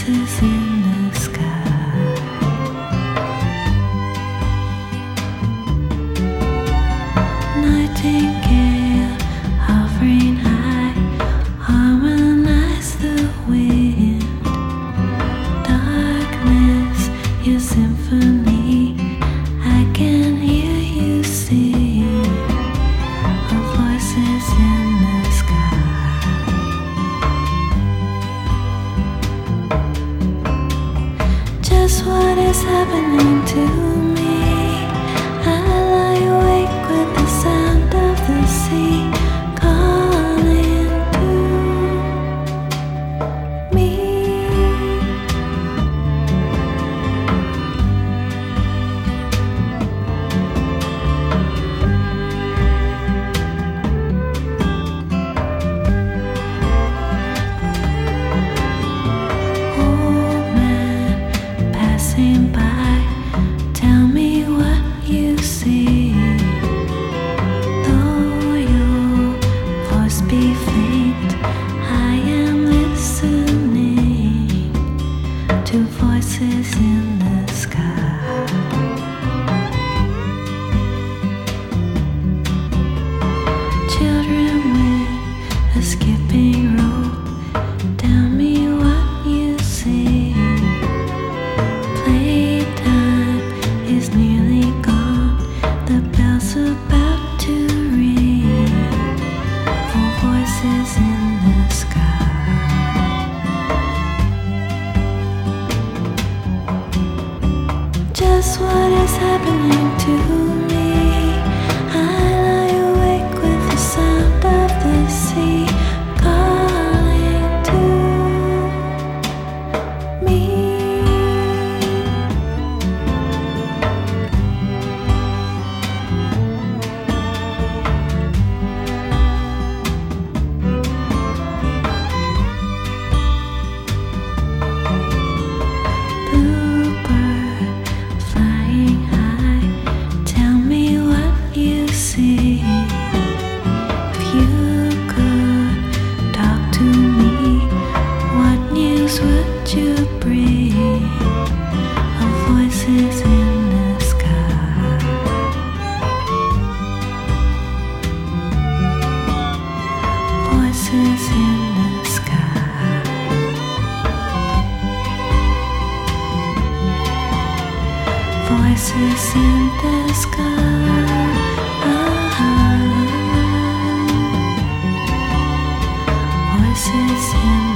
voices in the sky. Nightingale hovering high, harmonize the wind. Darkness, your symphony, I can hear you sing. Of voices in the sky. Just what is happening to me? I lie awake with the sound of the sea calling to me. Old man passing by, tell me what you see. Though your voice be faint, I am listening to voices in the sky. Children with a skipping rope, tell me what you see. Playtime is nearly gone, the bell's about to ring. For voices in the sky. Just what is happening to me? I lie awake with the sound of the sea calling to me. Bluebird flying high, tell me what you see. If you could talk to me, what news would you bring? Of voices in the sky. Voices in the sky. Voices in the sky. Voices in